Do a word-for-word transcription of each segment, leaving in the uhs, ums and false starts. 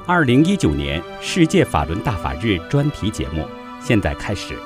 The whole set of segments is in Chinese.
二零一九年世界法轮大法日专题节目现在开始。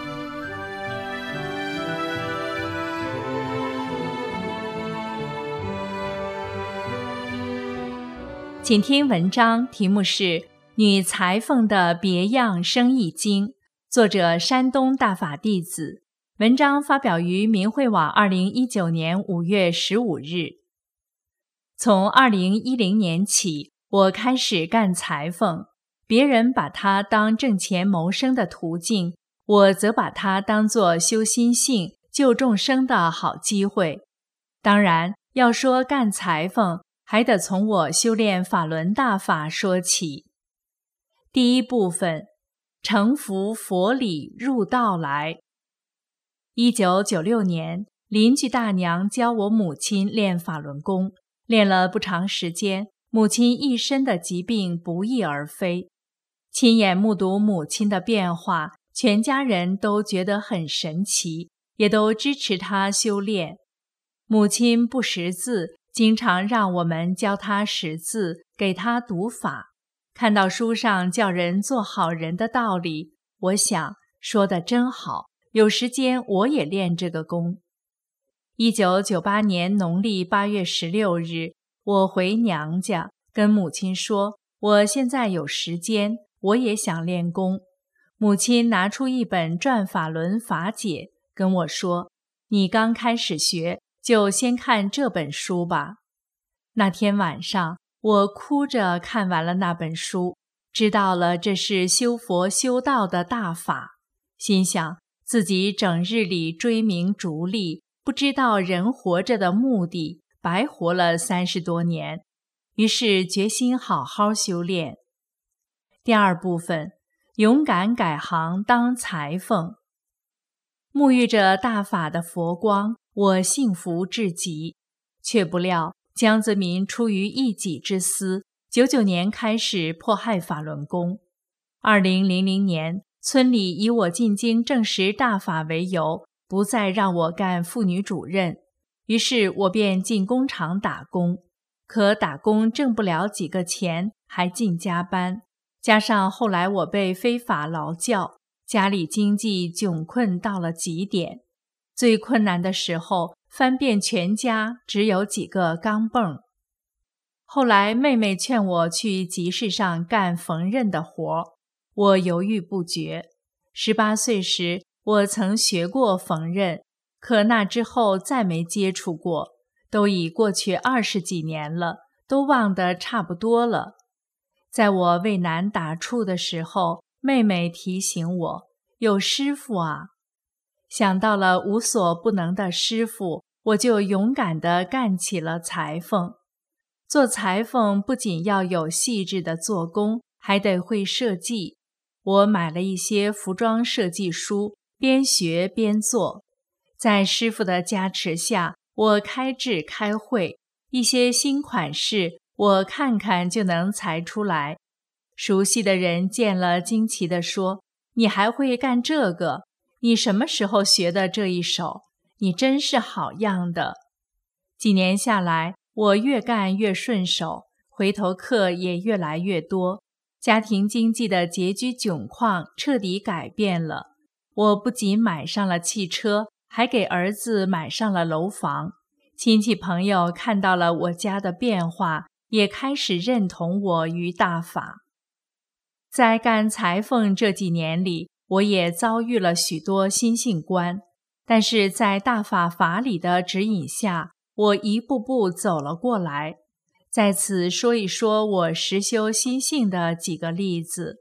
请听文章，题目是《女裁缝的别样生意经》，作者山东大法弟子。文章发表于明慧网二零一九年五月十五日。从二零一零年起，我开始干裁缝，别人把它当挣钱谋生的途径，我则把它当作修心性、救众生的好机会。当然，要说干裁缝，还得从我修炼法轮大法说起。第一部分，承服佛理入道来。一九九六年，邻居大娘教我母亲练法轮功，练了不长时间，母亲一身的疾病不翼而飞。亲眼目睹母亲的变化，全家人都觉得很神奇，也都支持她修炼。母亲不识字，经常让我们教她识字，给她读法。看到书上叫人做好人的道理，我想说得真好，有时间我也练这个功。一九九八年农历八月十六日，我回娘家，跟母亲说，我现在有时间，我也想练功。母亲拿出一本《转法轮法解》，跟我说，你刚开始学，就先看这本书吧。那天晚上，我哭着看完了那本书，知道了这是修佛修道的大法，心想自己整日里追名逐利，不知道人活着的目的，白活了三十多年，于是决心好好修炼。第二部分，勇敢改行当裁缝。沐浴着大法的佛光，我幸福至极，却不料江泽民出于一己之私，九九年开始迫害法轮功。二零零零年，村里以我进京证实大法为由，不再让我干妇女主任，于是我便进工厂打工。可打工挣不了几个钱，还净加班，加上后来我被非法劳教，家里经济窘困到了极点。最困难的时候，翻遍全家只有几个钢镚。后来妹妹劝我去集市上干缝纫的活，我犹豫不决。十八岁时，我曾学过缝纫，可那之后再没接触过，都已过去二十几年了，都忘得差不多了。在我为难打怵的时候，妹妹提醒我，有师傅啊。想到了无所不能的师傅，我就勇敢地干起了裁缝。做裁缝不仅要有细致的做工，还得会设计。我买了一些服装设计书，边学边做。在师傅的加持下，我开制开会，一些新款式我看看就能裁出来。熟悉的人见了惊奇地说，你还会干这个？你什么时候学的这一手？你真是好样的。几年下来，我越干越顺手，回头客也越来越多，家庭经济的拮据窘况彻底改变了。我不仅买上了汽车，还给儿子买上了楼房。亲戚朋友看到了我家的变化，也开始认同我于大法。在干裁缝这几年里，我也遭遇了许多心性关，但是在大法法理的指引下，我一步步走了过来。在此说一说我实修心性的几个例子。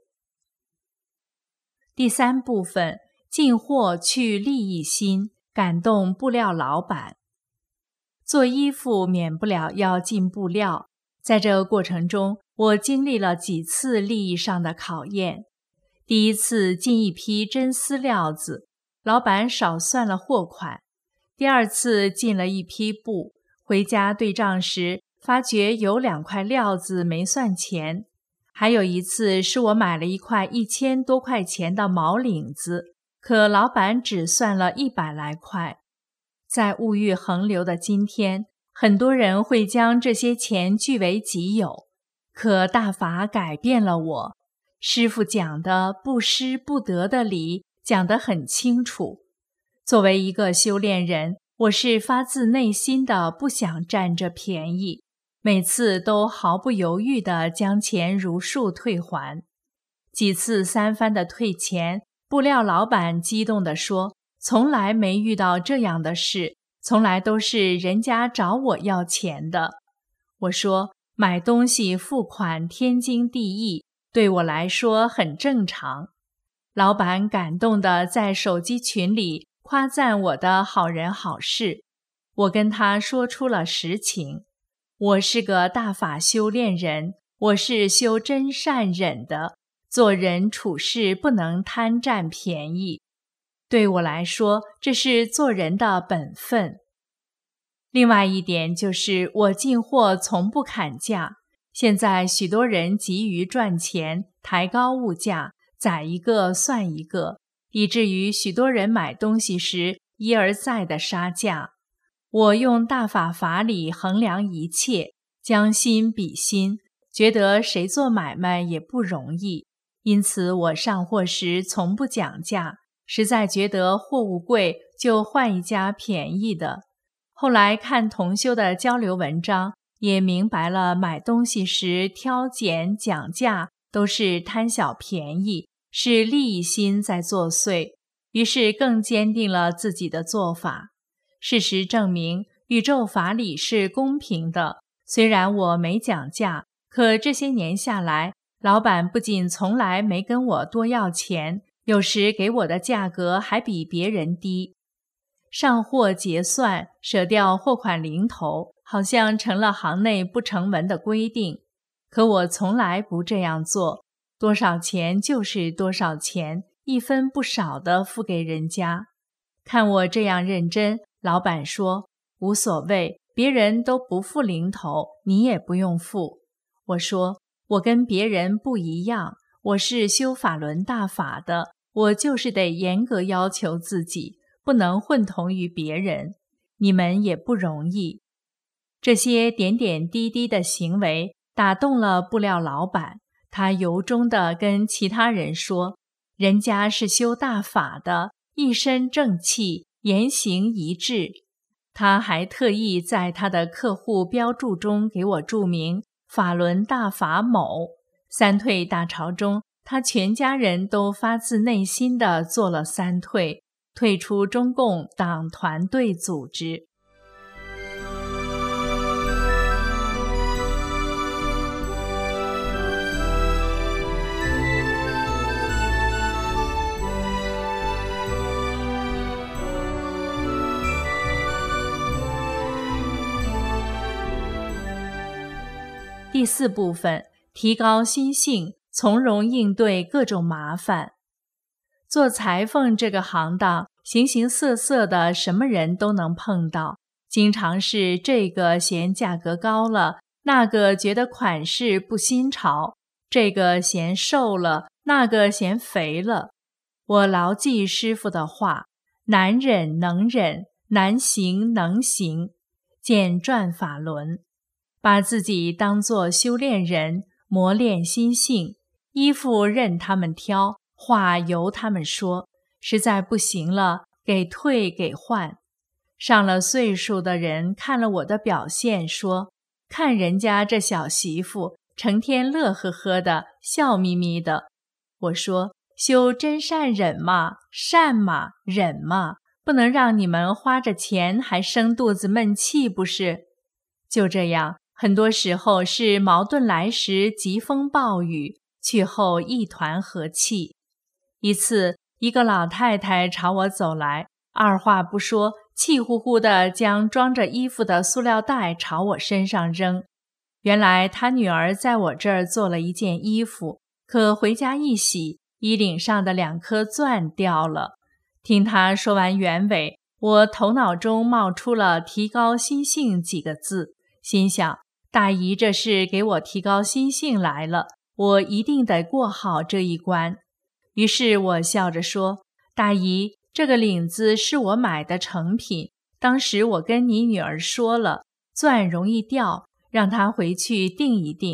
第三部分，进货去利益心，感动布料老板。做衣服免不了要进布料，在这个过程中，我经历了几次利益上的考验。第一次进一批真丝料子，老板少算了货款。第二次进了一批布，回家对账时，发觉有两块料子没算钱。还有一次是我买了一块一千多块钱的毛领子，可老板只算了一百来块。在物欲横流的今天，很多人会将这些钱据为己有， 可大法改变了我。师父讲的不失不得的理讲得很清楚。作为一个修炼人，我是发自内心的不想占这便宜，每次都毫不犹豫地将钱如数退还。几次三番的退钱，布料老板激动地说，从来没遇到这样的事，从来都是人家找我要钱的。我说，买东西付款天经地义，对我来说很正常。老板感动地在手机群里夸赞我的好人好事。我跟他说出了实情，我是个大法修炼人，我是修真善忍的，做人处事不能贪占便宜。对我来说，这是做人的本分。另外一点就是我进货从不砍价，现在许多人急于赚钱，抬高物价，宰一个算一个，以至于许多人买东西时一而再的杀价。我用大法法理衡量一切，将心比心，觉得谁做买卖也不容易，因此我上货时从不讲价，实在觉得货物贵就换一家便宜的。后来看同修的交流文章，也明白了买东西时挑拣讲价都是贪小便宜，是利益心在作祟，于是更坚定了自己的做法。事实证明，宇宙法理是公平的，虽然我没讲价，可这些年下来，老板不仅从来没跟我多要钱，有时给我的价格还比别人低。上货结算，舍掉货款零头，好像成了行内不成文的规定。可我从来不这样做，多少钱就是多少钱，一分不少的付给人家。看我这样认真，老板说，无所谓，别人都不付零头，你也不用付。我说，我跟别人不一样，我是修法轮大法的，我就是得严格要求自己，不能混同于别人，你们也不容易。这些点点滴滴的行为打动了布料老板，他由衷地跟其他人说，人家是修大法的，一身正气，言行一致。他还特意在他的客户标注中给我注明法轮大法某。三退大潮中，他全家人都发自内心地做了三退，退出中共党团队组织。第四部分，提高心性，从容应对各种麻烦。做裁缝这个行当，形形色色的什么人都能碰到，经常是这个嫌价格高了，那个觉得款式不新潮，这个嫌瘦了，那个嫌肥了。我牢记师父的话，难忍能忍，难行能行，见转法轮。把自己当作修炼人，磨练心性，衣服任他们挑，话由他们说，实在不行了，给退给换。上了岁数的人看了我的表现，说，看人家这小媳妇成天乐呵呵的，笑眯眯的。我说，修真善忍嘛，善嘛，忍嘛，不能让你们花着钱还生肚子闷气不是？就这样，很多时候是矛盾来时疾风暴雨，去后一团和气。一次，一个老太太朝我走来，二话不说，气呼呼地将装着衣服的塑料袋朝我身上扔。原来她女儿在我这儿做了一件衣服，可回家一洗，衣领上的两颗钻掉了。听她说完原委，我头脑中冒出了提高心性几个字，心想，大姨这是给我提高心性来了，我一定得过好这一关。于是我笑着说，大姨，这个领子是我买的成品，当时我跟你女儿说了，钻容易掉，让她回去订一订，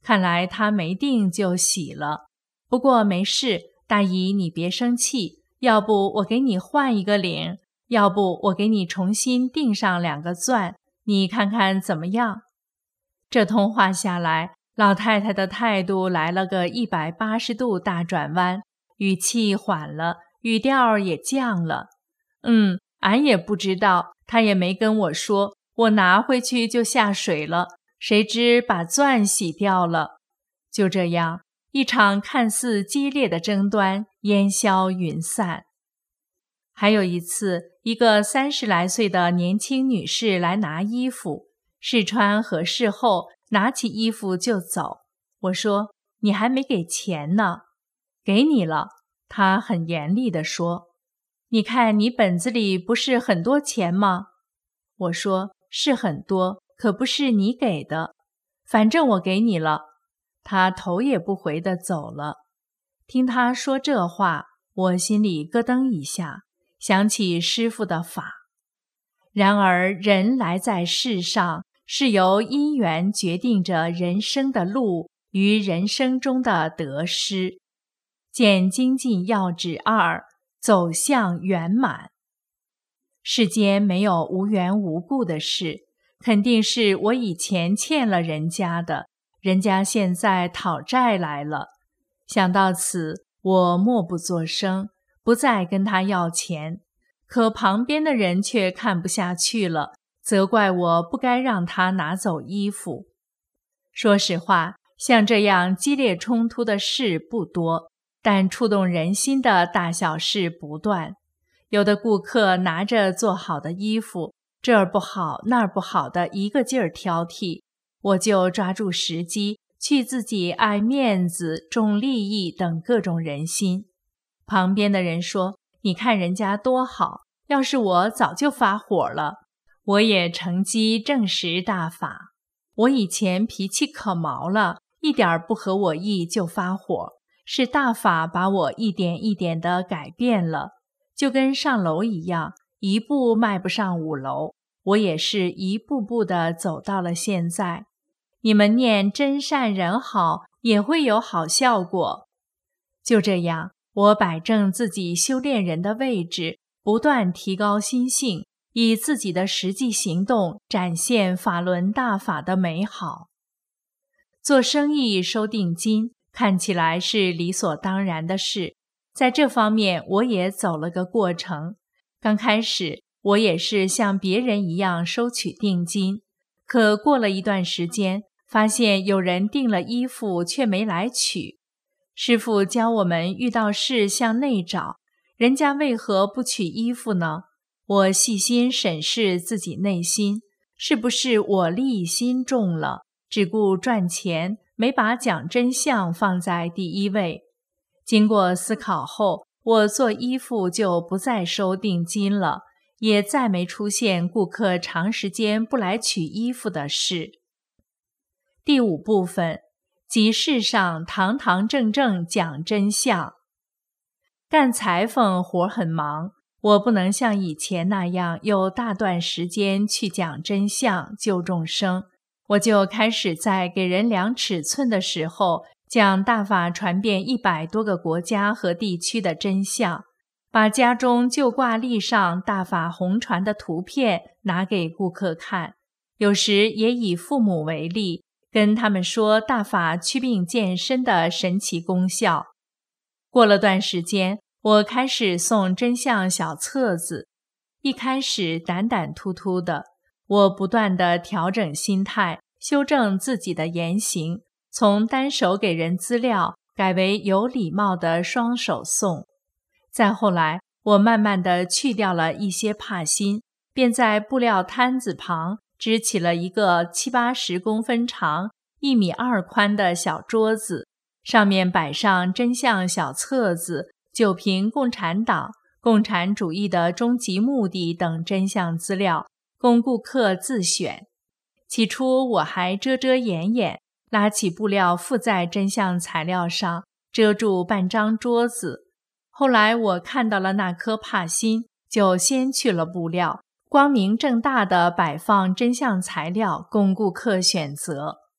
看来他没定就洗了。不过没事，大姨你别生气，要不我给你换一个领，要不我给你重新钉上两个钻，你看看怎么样？这通话下来，老太太的态度来了个一百八十度大转弯，语气缓了，语调也降了。嗯，俺也不知道，他也没跟我说，我拿回去就下水了，谁知把钻洗掉了。就这样，一场看似激烈的争端烟消云散。还有一次，一个三十来岁的年轻女士来拿衣服，试穿合适后，拿起衣服就走。我说：“你还没给钱呢。”“给你了。”她很严厉地说。“你看你本子里不是很多钱吗？”我说：“是很多，可不是你给的。反正我给你了。”她头也不回地走了。听她说这话，我心里咯噔一下，想起师父的法。然而人来在世上，是由因缘决定着人生的路与人生中的得失。见精进要旨二，走向圆满。世间没有无缘无故的事，肯定是我以前欠了人家的，人家现在讨债来了。想到此，我默不作声，不再跟他要钱。可旁边的人却看不下去了，责怪我不该让他拿走衣服。说实话，像这样激烈冲突的事不多，但触动人心的大小事不断。有的顾客拿着做好的衣服，这儿不好那儿不好的一个劲儿挑剔，我就抓住时机，去自己爱面子、重利益等各种人心。旁边的人说：“你看人家多好，要是我早就发火了。”我也乘机证实大法。我以前脾气可毛了，一点不合我意就发火，是大法把我一点一点地改变了。就跟上楼一样，一步迈不上五楼，我也是一步步地走到了现在。你们念真善人好，也会有好效果。就这样，我摆正自己修炼人的位置，不断提高心性，以自己的实际行动展现法轮大法的美好。做生意收定金，看起来是理所当然的事，在这方面我也走了个过程。刚开始，我也是像别人一样收取定金，可过了一段时间，发现有人订了衣服却没来取。师父教我们遇到事向内找，人家为何不取衣服呢？我细心审视自己内心，是不是我利益心重了，只顾赚钱，没把讲真相放在第一位。经过思考后，我做衣服就不再收定金了，也再没出现顾客长时间不来取衣服的事。第五部分，集市上堂堂正正讲真相。干裁缝活很忙，我不能像以前那样有大段时间去讲真相救众生，我就开始在给人量尺寸的时候，讲大法传遍一百多个国家和地区的真相，把家中旧挂历上大法红传的图片拿给顾客看，有时也以父母为例，跟他们说大法祛病健身的神奇功效。过了段时间，我开始送真相小册子，一开始胆胆突突的，我不断地调整心态，修正自己的言行，从单手给人资料改为有礼貌的双手送。再后来，我慢慢地去掉了一些怕心，便在布料摊子旁支起了一个七八十公分长、一米二宽的小桌子，上面摆上真相小册子、九评共产党、共产主义的终极目的等真相资料，供顾客自选。起初我还遮遮掩掩，拉起布料附在真相材料上，遮住半张桌子。后来我看到了那颗怕心，就先去了布料，光明正大地摆放真相材料供顾客选择。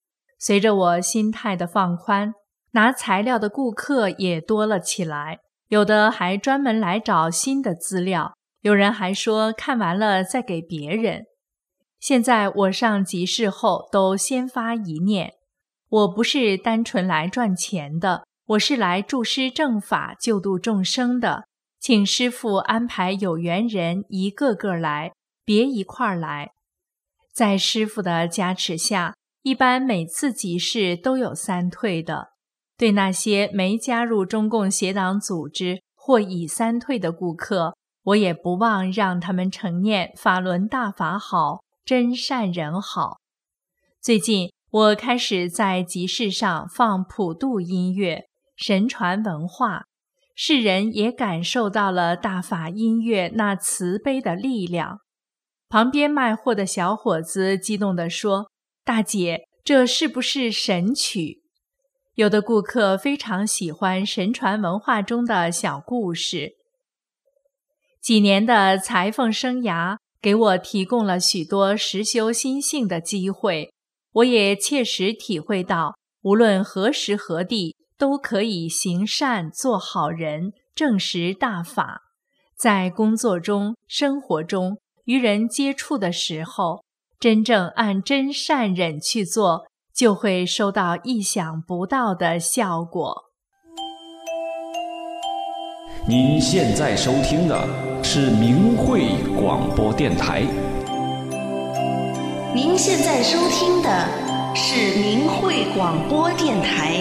随着我心态的放宽，拿材料的顾客也多了起来，有的还专门来找新的资料，有人还说看完了再给别人。现在我上集市后都先发一念，我不是单纯来赚钱的，我是来助师正法救度众生的，请师父安排有缘人一个个来，别一块儿来。在师父的加持下，一般每次集市都有三退的。对那些没加入中共邪党组织或已三退的顾客，我也不忘让他们承念法轮大法好，真善人好。最近我开始在集市上放普渡音乐，神传文化，世人也感受到了大法音乐那慈悲的力量。旁边卖货的小伙子激动地说：“大姐，这是不是神曲？”有的顾客非常喜欢神传文化中的小故事。几年的裁缝生涯给我提供了许多实修心性的机会，我也切实体会到，无论何时何地，都可以行善做好人，证实大法。在工作中、生活中，与人接触的时候，真正按真善忍去做，就会收到意想不到的效果。 您现在收听的是明慧广播电台。 您现在收听的是明慧广播电台。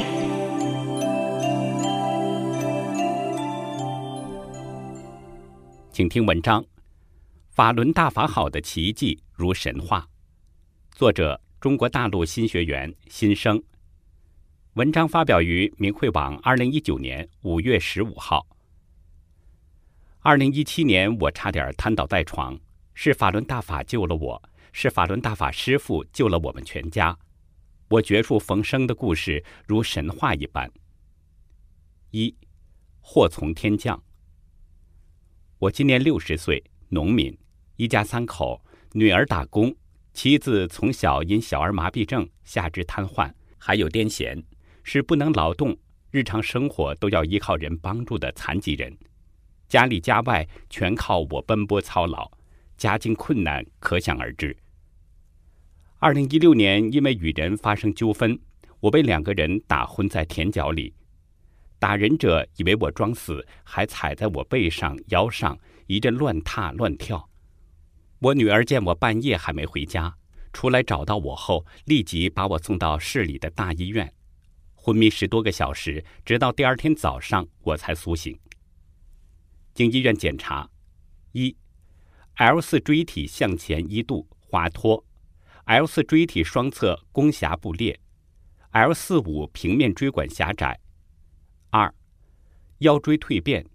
请听文章《法轮大法好的奇迹如神话》，作者中国大陆新学员新生。文章发表于明慧网二零一九年五月十五号。二零一七年我差点瘫倒在床，是法轮大法救了我，是法轮大法师父救了我们全家。我绝处逢生的故事如神话一般。一，祸从天降。我今年六十岁，农民，一家三口，女儿打工，妻子从小因小儿麻痹症下肢瘫痪，还有癫痫，是不能劳动，日常生活都要依靠人帮助的残疾人。家里家外全靠我奔波操劳，家境困难可想而知。二零一六年，因为与人发生纠纷，我被两个人打昏在田角里。打人者以为我装死，还踩在我背上腰上，一阵乱踏乱跳。我女儿见我半夜还没回家，出来找到我后，立即把我送到市里的大医院，昏迷十多个小时，直到第二天早上我才苏醒。经医院检查，一 L 四 椎体向前一度滑脱， L 四 椎体双侧弓狭部裂， L 四五 平面椎管狭窄。二，腰椎蜕变，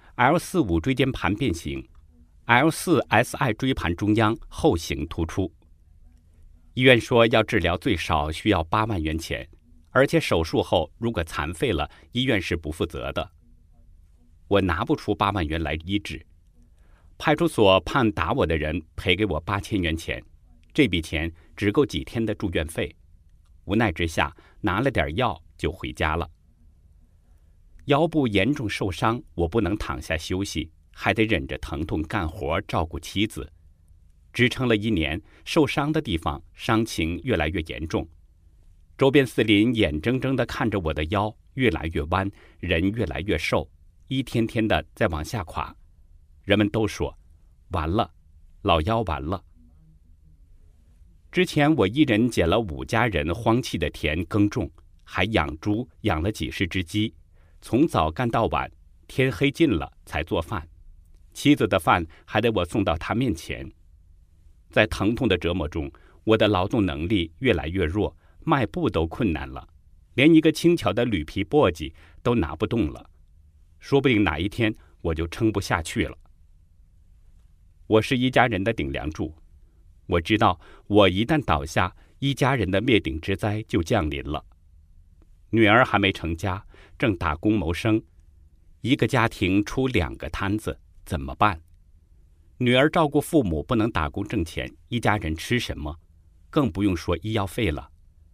L 四五 椎间盘变形， L 四 S I 椎盘中央后形突出。医院说要治疗最少需要八万元钱，而且手术后如果残废了，医院是不负责的。我拿不出八万元来医治，派出所判打我的人赔给我八千元钱，这笔钱只够几天的住院费。无奈之下，拿了点药就回家了。腰部严重受伤，我不能躺下休息，还得忍着疼痛干活照顾妻子。支撑了一年，受伤的地方伤情越来越严重。周边四邻眼睁睁地看着我的腰越来越弯，人越来越瘦，一天天的在往下垮。人们都说完了，老腰完了。之前我一人捡了五家人荒弃的田耕种，还养猪，养了几十只鸡，从早干到晚，天黑尽了才做饭，妻子的饭还得我送到她面前。在疼痛的折磨中，我的劳动能力越来越弱，迈步都困难了，连一个轻巧的铝皮簸箕都拿不动了，说不定哪一天我就撑不下去了。我是一家人的顶梁柱，我知道我一旦倒下，一家人的灭顶之灾就降临了。女儿还没成家，正打工谋生，一个家庭出两个摊子，怎么办？女儿照顾父母不能打工挣钱，一家人吃什么？更不用说医药费了。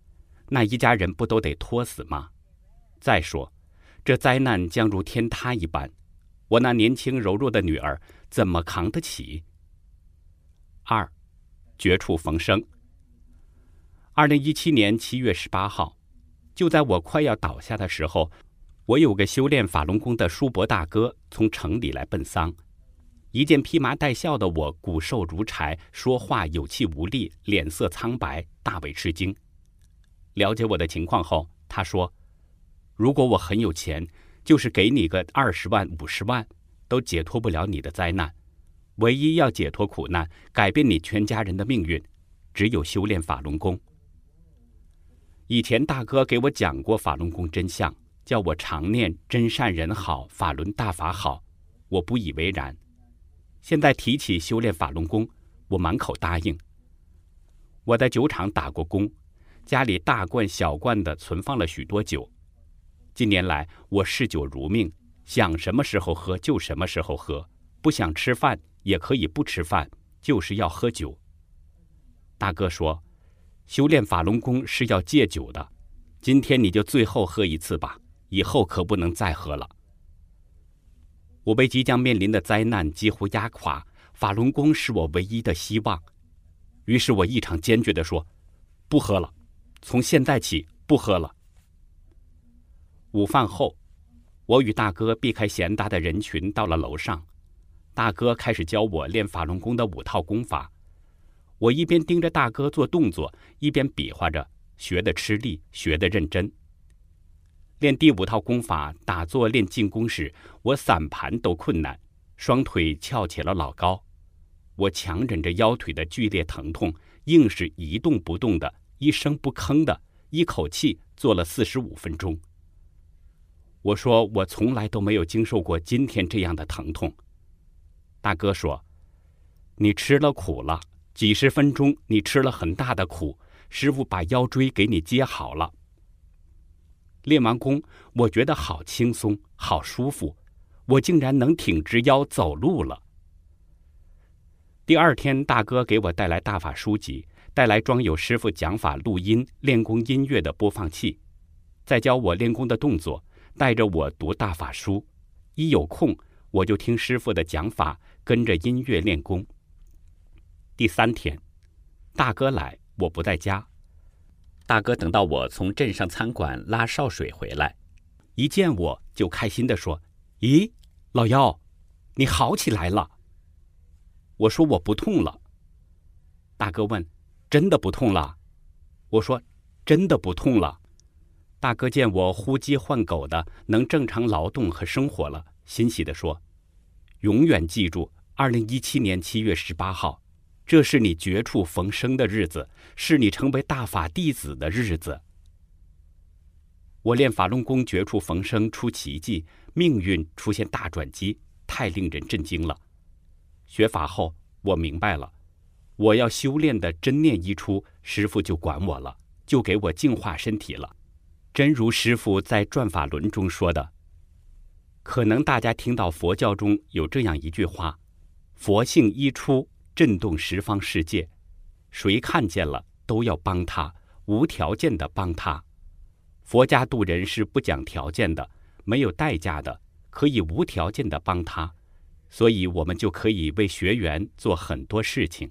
那一家人不都得拖死吗？再说，这灾难将如天塌一般，我那年轻柔弱的女儿怎么扛得起？二，绝处逢生。二零一七年七月十八号，就在我快要倒下的时候，我有个修炼法轮功的叔伯大哥从城里来奔丧。一见披麻戴孝的我骨瘦如柴，说话有气无力，脸色苍白，大为吃惊。了解我的情况后，他说，如果我很有钱，就是给你个二十万五十万，都解脱不了你的灾难。唯一要解脱苦难，改变你全家人的命运，只有修炼法轮功。以前大哥给我讲过法轮功真相，叫我常念真善人好，法轮大法好，我不以为然。现在提起修炼法轮功，我满口答应。我在酒厂打过工，家里大罐小罐的存放了许多酒。近年来我嗜酒如命，想什么时候喝就什么时候喝，不想吃饭也可以不吃饭，就是要喝酒。大哥说，修炼法轮功是要戒酒的，今天你就最后喝一次吧，以后可不能再喝了。我被即将面临的灾难几乎压垮，法轮功是我唯一的希望。于是我异常坚决地说，不喝了，从现在起不喝了。午饭后，我与大哥避开闲杂的人群到了楼上，大哥开始教我练法轮功的五套功法。我一边盯着大哥做动作，一边比划着，学得吃力，学得认真。练第五套功法打坐练静功时，我散盘都困难，双腿翘起了老高。我强忍着腰腿的剧烈疼痛，硬是一动不动的，一声不吭的，一口气做了四十五分钟。我说我从来都没有经受过今天这样的疼痛。大哥说，你吃了苦了，几十分钟你吃了很大的苦，师傅把腰椎给你接好了。练完功，我觉得好轻松，好舒服，我竟然能挺直腰走路了。第二天，大哥给我带来大法书籍，带来装有师傅讲法录音、练功音乐的播放器，再教我练功的动作，带着我读大法书。一有空，我就听师傅的讲法，跟着音乐练功。第三天，大哥来，我不在家。大哥等到我从镇上餐馆拉烧水回来，一见我就开心地说，咦，老幺，你好起来了。我说我不痛了。大哥问，真的不痛了？我说真的不痛了。大哥见我呼鸡唤狗的，能正常劳动和生活了，欣喜地说，永远记住二零一七年七月十八号，这是你绝处逢生的日子，是你成为大法弟子的日子。我练法轮功绝处逢生出奇迹，命运出现大转机，太令人震惊了。学法后，我明白了，我要修炼的真念一出，师父就管我了，就给我净化身体了。真如师父在《转法轮》中说的，可能大家听到佛教中有这样一句话，佛性一出，震动十方世界，谁看见了都要帮他，无条件的帮他。佛家度人是不讲条件的，没有代价的，可以无条件的帮他，所以我们就可以为学员做很多事情。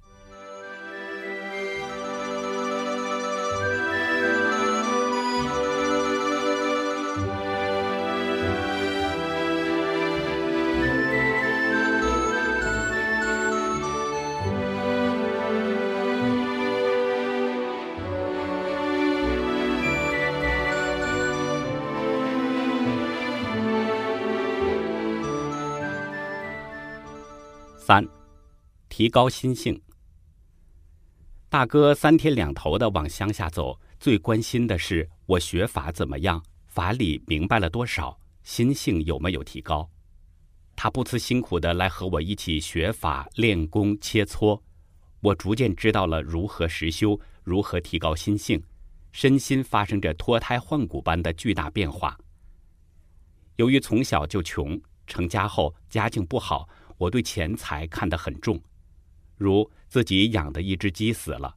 三，提高心性。大哥三天两头的往乡下走，最关心的是我学法怎么样，法理明白了多少，心性有没有提高。他不辞辛苦的来和我一起学法、练功、切磋，我逐渐知道了如何实修，如何提高心性，身心发生着脱胎换骨般的巨大变化。由于从小就穷，成家后家境不好，我对钱财看得很重，如自己养的一只鸡死了，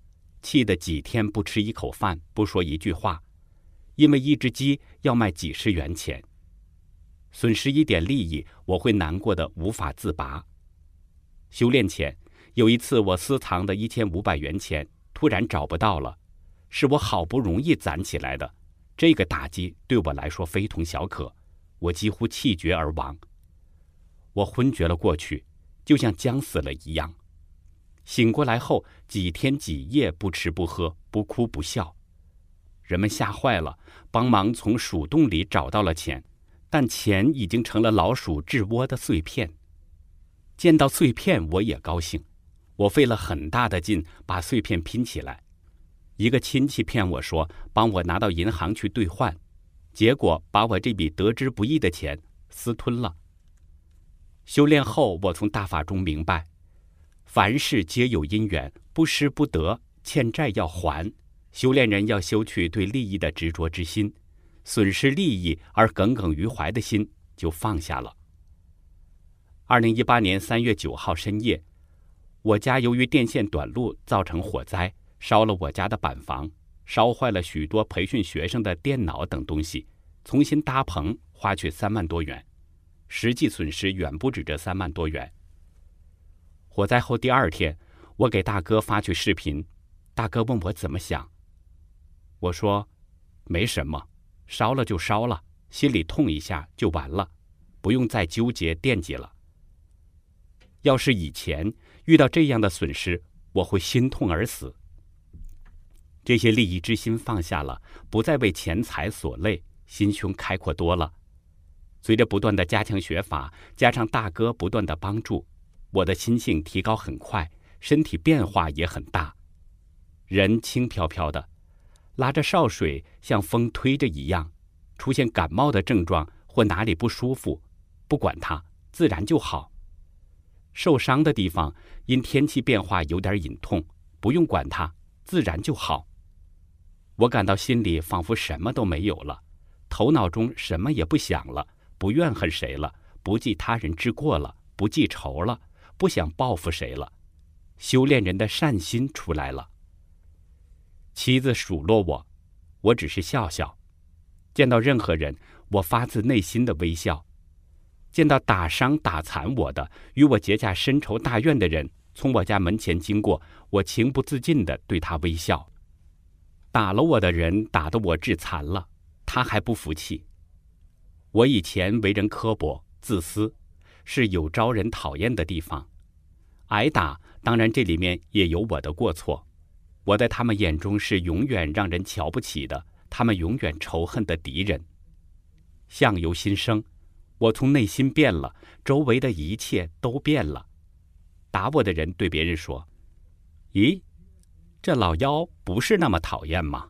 气得几天不吃一口饭，不说一句话，因为一只鸡要卖几十元钱，损失一点利益，我会难过的无法自拔。修炼前，有一次我私藏的一千五百元钱突然找不到了，是我好不容易攒起来的，这个打击对我来说非同小可，我几乎气绝而亡。我昏厥了过去，就像僵死了一样。醒过来后，几天几夜不吃不喝，不哭不笑。人们吓坏了，帮忙从鼠洞里找到了钱，但钱已经成了老鼠治窝的碎片。见到碎片我也高兴，我费了很大的劲把碎片拼起来。一个亲戚骗我说帮我拿到银行去兑换，结果把我这笔得之不易的钱私吞了。修炼后，我从大法中明白，凡事皆有因缘，不失不得，欠债要还。修炼人要修去对利益的执着之心，损失利益而耿耿于怀的心就放下了。二零一八年三月九号深夜，我家由于电线短路造成火灾，烧了我家的板房，烧坏了许多培训学生的电脑等东西，重新搭棚花去三万多元，实际损失远不止这三万多元。火灾后第二天，我给大哥发去视频，大哥问我怎么想，我说没什么，烧了就烧了，心里痛一下就完了，不用再纠结惦记了。要是以前遇到这样的损失，我会心痛而死。这些利益之心放下了，不再为钱财所累，心胸开阔多了。随着不断的加强学法，加上大哥不断的帮助，我的心性提高很快，身体变化也很大。人轻飘飘的，拉着烧水像风推着一样，出现感冒的症状或哪里不舒服，不管它，自然就好。受伤的地方因天气变化有点隐痛，不用管它，自然就好。我感到心里仿佛什么都没有了，头脑中什么也不想了，不怨恨谁了，不记他人之过了，不记仇了，不想报复谁了。修炼人的善心出来了。妻子数落我，我只是笑笑。见到任何人，我发自内心的微笑。见到打伤打残我的，与我结下深仇大怨的人从我家门前经过，我情不自禁地对他微笑。打了我的人打得我致残了，他还不服气。我以前为人刻薄自私，是有招人讨厌的地方。挨打当然这里面也有我的过错，我在他们眼中是永远让人瞧不起的，他们永远仇恨的敌人。相由心生，我从内心变了，周围的一切都变了。打我的人对别人说，咦，这老妖不是那么讨厌吗？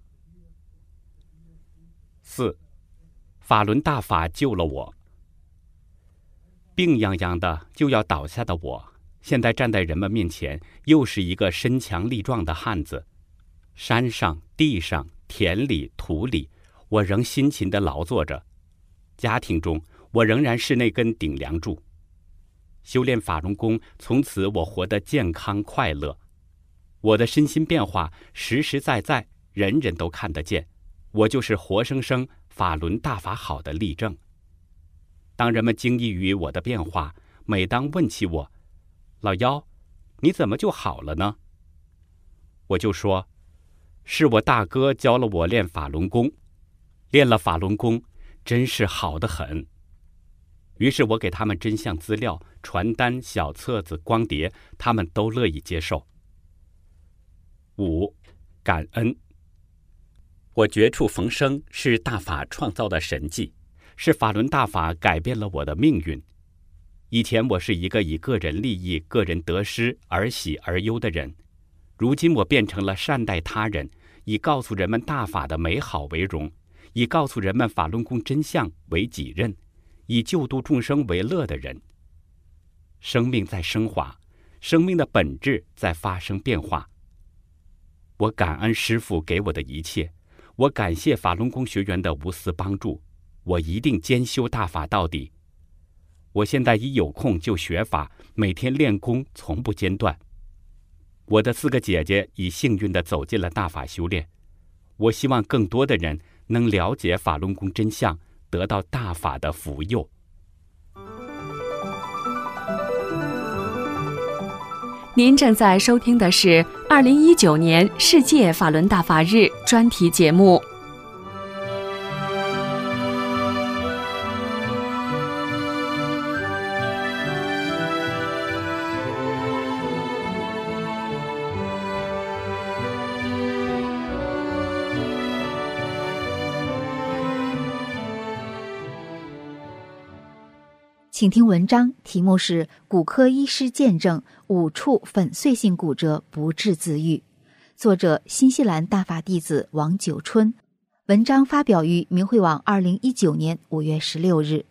四，法轮大法救了我。病殃殃的就要倒下的我，现在站在人们面前，又是一个身强力壮的汉子。山上、地上、田里、土里，我仍辛勤地劳作着。家庭中，我仍然是那根顶梁柱。修炼法轮功，从此我活得健康快乐。我的身心变化实实在在，人人都看得见。我就是活生生法轮大法好的例证。当人们惊异于我的变化，每当问起我，老妖，你怎么就好了呢？我就说，是我大哥教了我练法轮功，练了法轮功，真是好得很。于是我给他们真相资料、传单、小册子、光碟，他们都乐意接受。五，感恩。我绝处逢生是大法创造的神迹，是法轮大法改变了我的命运。以前我是一个以个人利益、个人得失而喜而忧的人，如今我变成了善待他人，以告诉人们大法的美好为荣，以告诉人们法轮功真相为己任，以救度众生为乐的人。生命在升华，生命的本质在发生变化。我感恩师父给我的一切，我感谢法轮功学员的无私帮助，我一定兼修大法到底。我现在一有空就学法，每天练功从不间断。 我的四个姐姐已幸运地走进了大法修炼，我希望更多的人能了解法轮功真相，得到大法的福佑。 您正在收听的是二零一九年世界法轮大法日专题节目。 请听文章，题目是骨科医师见证五处粉碎性骨折不治自愈，作者新西兰大法弟子王九春，文章发表于明慧网二零一九年五月十六日。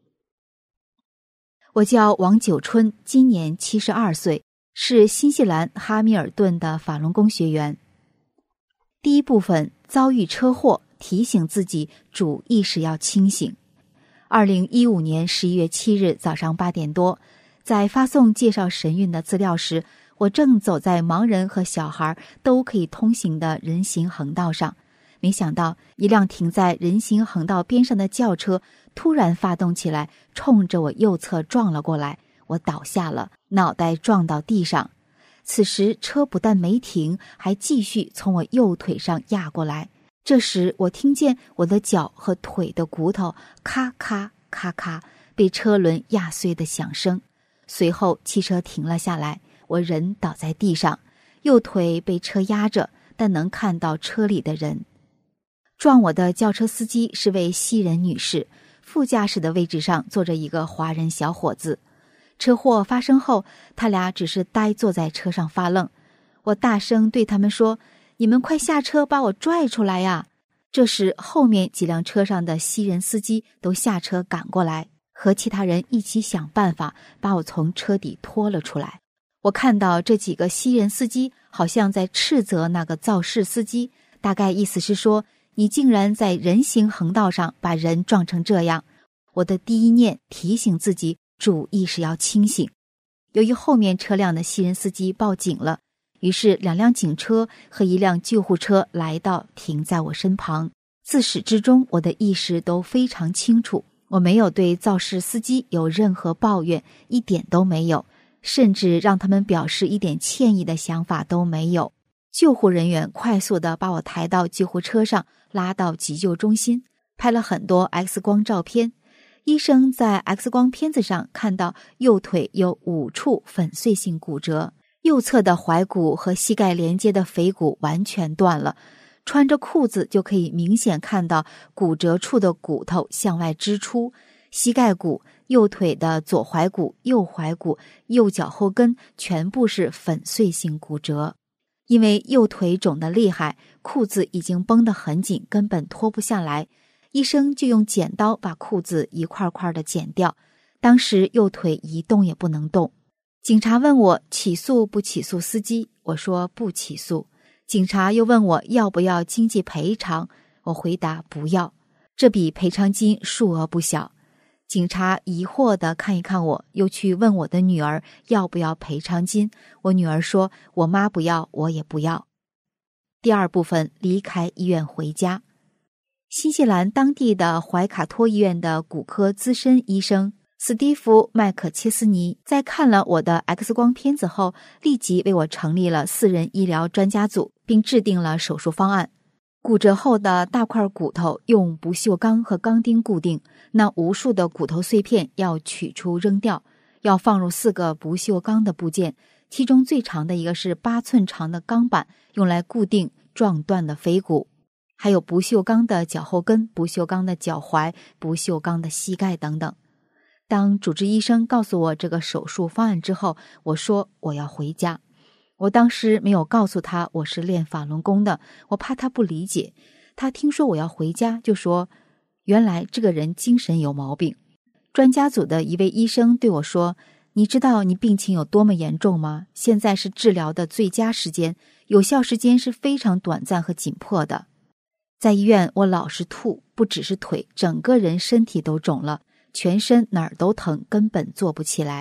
我叫王九春，今年七十二岁，是新西兰哈密尔顿的法轮功学员。第一部分，遭遇车祸，提醒自己主意识要清醒。二零一五年十一月七日早上八点多，在发送介绍神韵的资料时，我正走在盲人和小孩都可以通行的人行横道上，没想到一辆停在人行横道边上的轿车突然发动起来，冲着我右侧撞了过来，我倒下了，脑袋撞到地上。此时车不但没停，还继续从我右腿上压过来。这时我听见我的脚和腿的骨头咔咔咔咔被车轮压碎的响声，随后汽车停了下来，我人倒在地上，右腿被车压着，但能看到车里的人。撞我的轿车司机是位西人女士，副驾驶的位置上坐着一个华人小伙子。车祸发生后，他俩只是呆坐在车上发愣。我大声对他们说，你们快下车把我拽出来呀！这时后面几辆车上的西人司机都下车赶过来，和其他人一起想办法把我从车底拖了出来。我看到这几个西人司机好像在斥责那个肇事司机，大概意思是说，你竟然在人行横道上把人撞成这样。我的第一念提醒自己主意识要清醒。由于后面车辆的西人司机报警了，于是两辆警车和一辆救护车来到，停在我身旁。自始至终我的意识都非常清楚，我没有对肇事司机有任何抱怨，一点都没有，甚至让他们表示一点歉意的想法都没有。救护人员快速地把我抬到救护车上，拉到急救中心，拍了很多 X 光照片。医生在 X 光片子上看到右腿有五处粉碎性骨折，右侧的踝骨和膝盖连接的腓骨完全断了，穿着裤子就可以明显看到骨折处的骨头向外支出，膝盖骨、右腿的左踝骨、右踝骨、右脚后跟全部是粉碎性骨折。因为右腿肿得厉害，裤子已经绷得很紧，根本脱不下来，医生就用剪刀把裤子一块块的剪掉，当时右腿一动也不能动。警察问我起诉不起诉司机，我说不起诉。警察又问我要不要经济赔偿，我回答不要，这笔赔偿金数额不小。警察疑惑地看一看我，又去问我的女儿要不要赔偿金，我女儿说我妈不要，我也不要。第二部分，离开医院回家。新西兰当地的怀卡托医院的骨科资深医生斯蒂夫·麦克切斯尼在看了我的 X 光片子后，立即为我成立了四人医疗专家组，并制定了手术方案。骨折后的大块骨头用不锈钢和钢钉固定，那无数的骨头碎片要取出扔掉，要放入四个不锈钢的部件，其中最长的一个是八寸长的钢板，用来固定撞断的腓骨，还有不锈钢的脚后跟、不锈钢的脚踝、不锈钢的膝盖等等。当主治医生告诉我这个手术方案之后，我说我要回家。我当时没有告诉他我是练法轮功的，我怕他不理解。他听说我要回家，就说原来这个人精神有毛病。专家组的一位医生对我说，你知道你病情有多么严重吗？现在是治疗的最佳时间，有效时间是非常短暂和紧迫的。在医院我老是吐，不只是腿，整个人身体都肿了，全身哪儿都疼，根本坐不起来。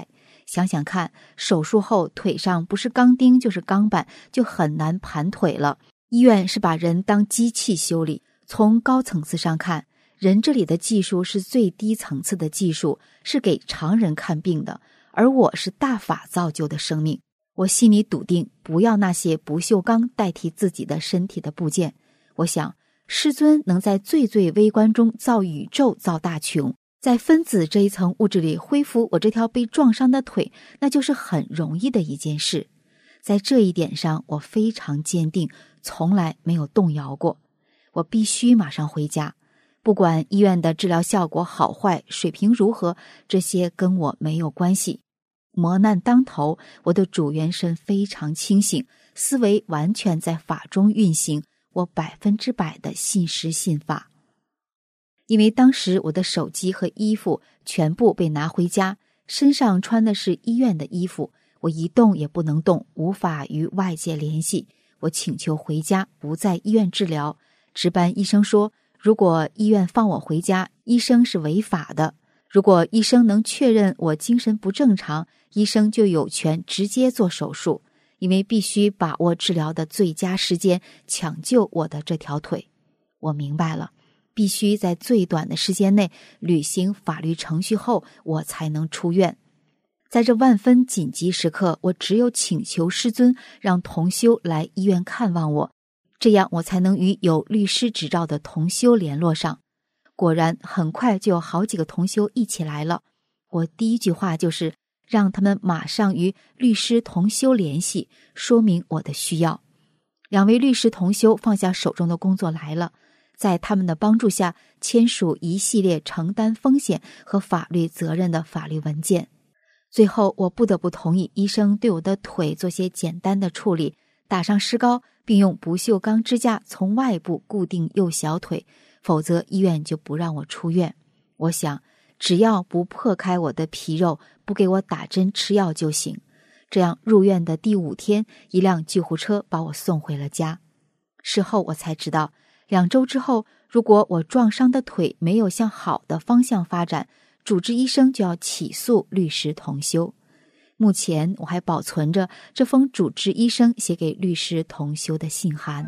想想看，手术后腿上不是钢钉就是钢板，就很难盘腿了。医院是把人当机器修理，从高层次上看，人这里的技术是最低层次的技术，是给常人看病的，而我是大法造就的生命。我心里笃定，不要那些不锈钢代替自己的身体的部件。我想，师尊能在最最微观中造宇宙，造大穹，在分子这一层物质里恢复我这条被撞伤的腿，那就是很容易的一件事。在这一点上，我非常坚定，从来没有动摇过。我必须马上回家，不管医院的治疗效果好坏，水平如何，这些跟我没有关系。磨难当头，我的主元神非常清醒，思维完全在法中运行，我百分之百的信师信法。因为当时我的手机和衣服全部被拿回家，身上穿的是医院的衣服，我一动也不能动，无法与外界联系。我请求回家，不在医院治疗。值班医生说，如果医院放我回家，医生是违法的。如果医生能确认我精神不正常，医生就有权直接做手术，因为必须把握治疗的最佳时间，抢救我的这条腿。我明白了，必须在最短的时间内履行法律程序后，我才能出院。在这万分紧急时刻，我只有请求师尊让同修来医院看望我，这样我才能与有律师执照的同修联络上。果然很快就有好几个同修一起来了。我第一句话就是让他们马上与律师同修联系，说明我的需要。两位律师同修放下手中的工作来了，在他们的帮助下签署一系列承担风险和法律责任的法律文件。最后我不得不同意医生对我的腿做些简单的处理，打上石膏，并用不锈钢支架从外部固定右小腿，否则医院就不让我出院。我想，只要不破开我的皮肉，不给我打针吃药就行。这样入院的第五天，一辆救护车把我送回了家。事后我才知道，两周之后，如果我撞伤的腿没有向好的方向发展，主治医生就要起诉律师同修。目前我还保存着这封主治医生写给律师同修的信函。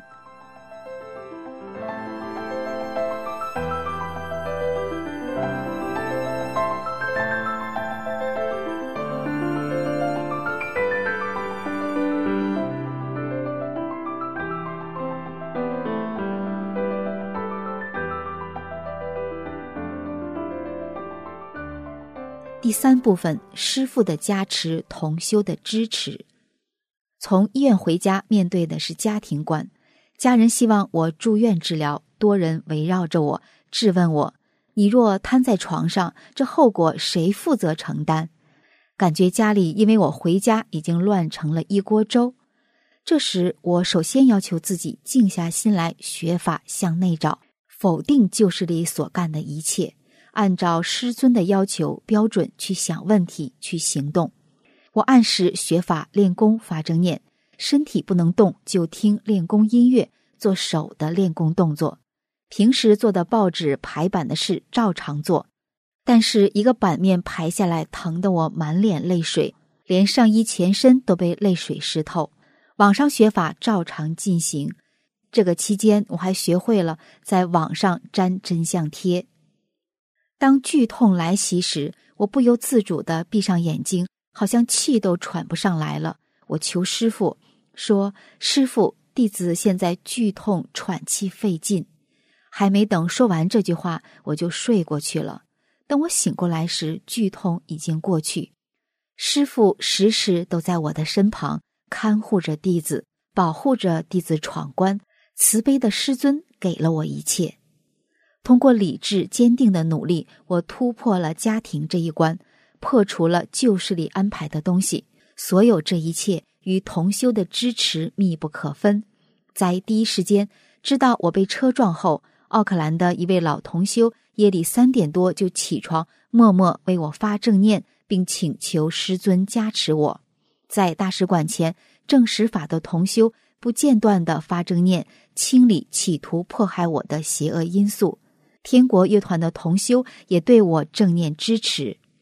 第三部分，师父的加持，同修的支持。从医院回家，面对的是家庭观，家人希望我住院治疗，多人围绕着我，质问我，你若瘫在床上，这后果谁负责承担？感觉家里因为我回家已经乱成了一锅粥。这时我首先要求自己静下心来学法，向内找，否定旧世里所干的一切，按照师尊的要求标准去想问题，去行动。我按时学法练功发正念，身体不能动就听练功音乐，做手的练功动作，平时做的报纸排版的事照常做，但是一个版面排下来，疼得我满脸泪水，连上衣前身都被泪水湿透。网上学法照常进行，这个期间我还学会了在网上粘真相贴。当剧痛来袭时，我不由自主地闭上眼睛，好像气都喘不上来了。我求师父说，师父，弟子现在剧痛喘气费劲。还没等说完这句话，我就睡过去了。等我醒过来时，剧痛已经过去。师父时时都在我的身旁，看护着弟子，保护着弟子闯关。慈悲的师尊给了我一切。通过理智坚定的努力，我突破了家庭这一关，破除了旧世里安排的东西。所有这一切与同修的支持密不可分。在第一时间知道我被车撞后，奥克兰的一位老同修夜里三点多就起床，默默为我发正念，并请求师尊加持我。在大使馆前，正实法的同修不间断地发正念，清理企图迫害我的邪恶因素。天国乐团的同修也对我正念支持。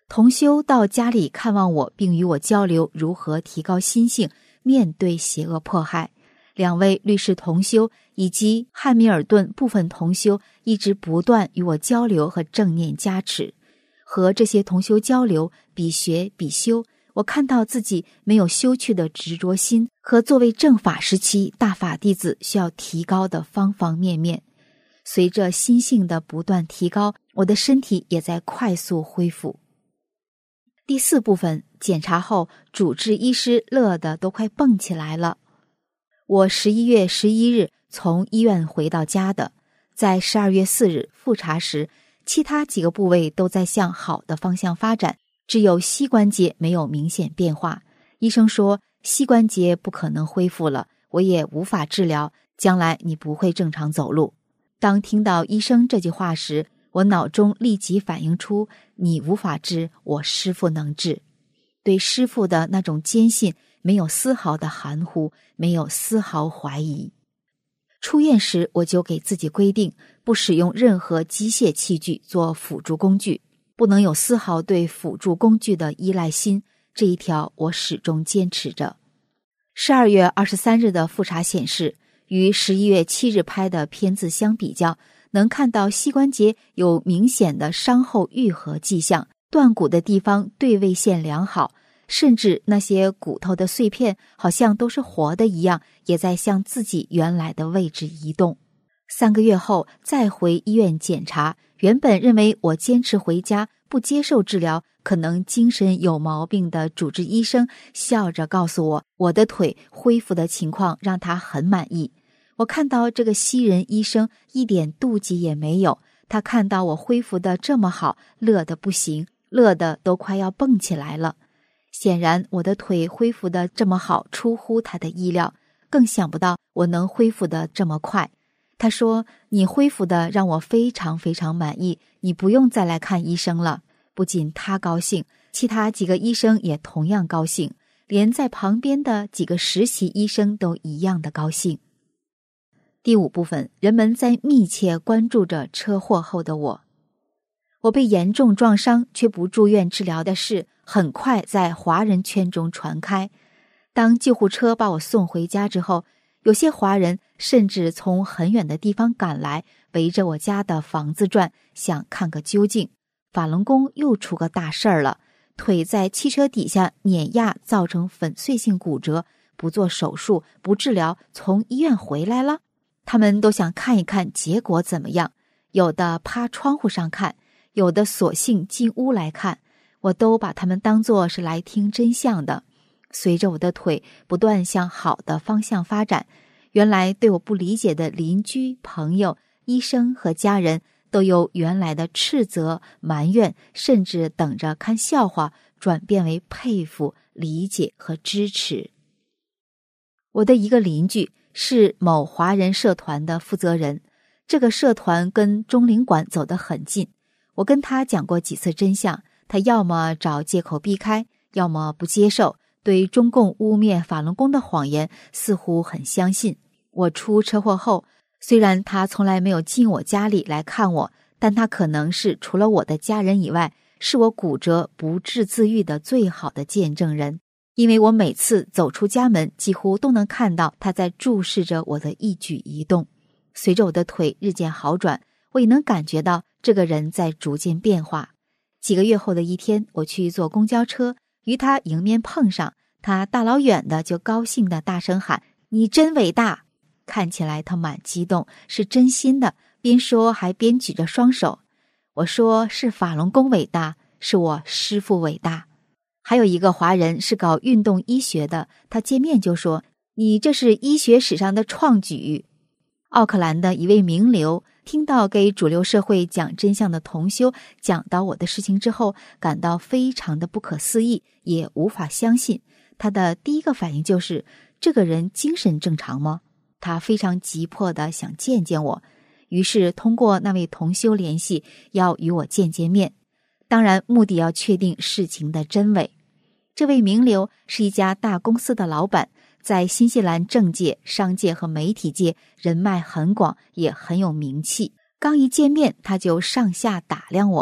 同修到家里看望我，并与我交流如何提高心性，面对邪恶迫害。两位律师同修以及汉密尔顿部分同修一直不断与我交流和正念加持。和这些同修交流，比学比修，我看到自己没有休去的执着心和作为正法时期大法弟子需要提高的方方面面。随着心性的不断提高，我的身体也在快速恢复。第四部分，检查后主治医师乐得都快蹦起来了。我十一月十一日从医院回到家的，在十二月四日复查时，其他几个部位都在向好的方向发展，只有膝关节没有明显变化。医生说膝关节不可能恢复了，我也无法治疗，将来你不会正常走路。当听到医生这句话时，我脑中立即反映出你无法治，我师父能治。对师父的那种坚信没有丝毫的含糊，没有丝毫怀疑。出院时我就给自己规定，不使用任何机械器具做辅助工具，不能有丝毫对辅助工具的依赖心，这一条我始终坚持着。十二月二十三日的复查显示，与十一月七日拍的片子相比较，能看到膝关节有明显的伤后愈合迹象，断骨的地方对位线良好，甚至那些骨头的碎片好像都是活的一样，也在向自己原来的位置移动。三个月后再回医院检查，原本认为我坚持回家不接受治疗，可能精神有毛病的主治医生笑着告诉我，我的腿恢复的情况让他很满意。我看到这个西人医生一点妒忌也没有，他看到我恢复的这么好，乐得不行，乐得都快要蹦起来了。显然我的腿恢复的这么好，出乎他的意料，更想不到我能恢复的这么快。他说，你恢复的让我非常非常满意，你不用再来看医生了。不仅他高兴，其他几个医生也同样高兴，连在旁边的几个实习医生都一样的高兴。第五部分，人们在密切关注着车祸后的我。我被严重撞伤却不住院治疗的事很快在华人圈中传开。当救护车把我送回家之后，有些华人甚至从很远的地方赶来，围着我家的房子转，想看个究竟。法轮功又出个大事儿了，腿在汽车底下碾压造成粉碎性骨折，不做手术不治疗，从医院回来了。他们都想看一看结果怎么样，有的趴窗户上看，有的索性进屋来看，我都把他们当作是来听真相的。随着我的腿不断向好的方向发展，原来对我不理解的邻居、朋友、医生和家人都由原来的斥责、埋怨，甚至等着看笑话，转变为佩服、理解和支持。我的一个邻居是某华人社团的负责人，这个社团跟中领馆走得很近。我跟他讲过几次真相，他要么找借口避开，要么不接受，对中共污蔑法轮功的谎言似乎很相信。我出车祸后，虽然他从来没有进我家里来看我，但他可能是除了我的家人以外，是我骨折不治自愈的最好的见证人。因为我每次走出家门，几乎都能看到他在注视着我的一举一动。随着我的腿日渐好转，我也能感觉到这个人在逐渐变化。几个月后的一天，我去坐公交车，与他迎面碰上，他大老远的就高兴的大声喊：“你真伟大！”看起来他蛮激动，是真心的，边说还边举着双手。我说，是法轮功伟大，是我师父伟大。还有一个华人是搞运动医学的，他见面就说：“你这是医学史上的创举。”奥克兰的一位名流听到给主流社会讲真相的同修讲到我的事情之后，感到非常的不可思议，也无法相信。他的第一个反应就是：这个人精神正常吗？他非常急迫地想见见我，于是通过那位同修联系，要与我见见面。当然，目的要确定事情的真伪。这位名流是一家大公司的老板，在新西兰政界、商界和媒体界人脉很广，也很有名气。刚一见面，他就上下打量我，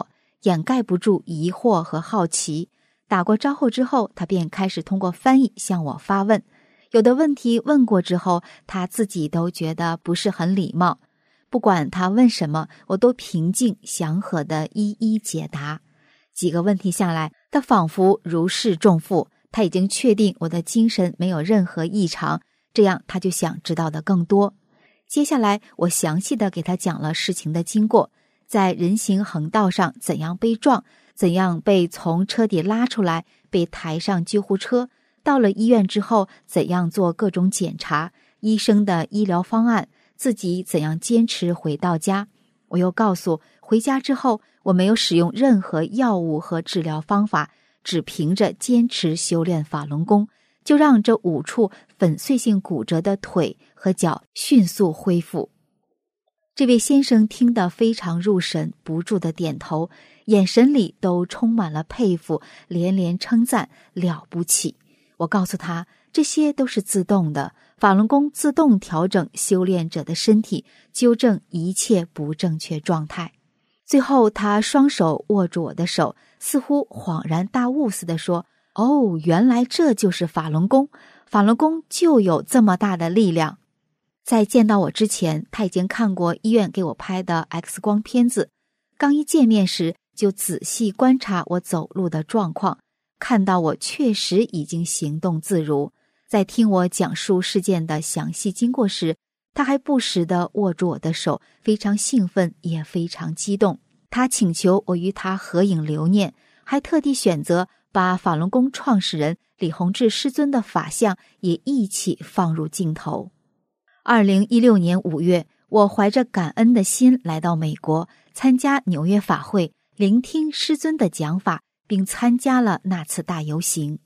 掩盖不住疑惑和好奇。打过招呼之后，他便开始通过翻译向我发问。有的问题问过之后，他自己都觉得不是很礼貌。不管他问什么，我都平静祥和地一一解答。几个问题下来，他仿佛如释重负，他已经确定我的精神没有任何异常，这样他就想知道的更多。接下来我详细地给他讲了事情的经过，在人行横道上怎样被撞，怎样被从车底拉出来，被抬上救护车，到了医院之后怎样做各种检查，医生的医疗方案，自己怎样坚持回到家。我又告诉回家之后我没有使用任何药物和治疗方法，只凭着坚持修炼法轮功，就让这五处粉碎性骨折的腿和脚迅速恢复。这位先生听得非常入神，不住地点头，眼神里都充满了佩服，连连称赞，了不起。我告诉他，这些都是自动的，法轮功自动调整修炼者的身体，纠正一切不正确状态。最后他双手握住我的手，似乎恍然大悟似的说，哦，原来这就是法轮功，法轮功就有这么大的力量。在见到我之前，他已经看过医院给我拍的 X 光片子，刚一见面时就仔细观察我走路的状况，看到我确实已经行动自如。在听我讲述事件的详细经过时，他还不时地握住我的手，非常兴奋也非常激动。他请求我与他合影留念，还特地选择把法轮功创始人李洪志师尊的法像也一起放入镜头。二零一六年五月，我怀着感恩的心来到美国，参加纽约法会，聆听师尊的讲法，并参加了那次大游行。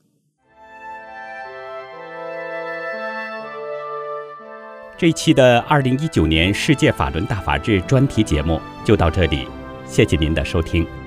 这一期的二零一九年世界法轮大法日专题节目就到这里，谢谢您的收听。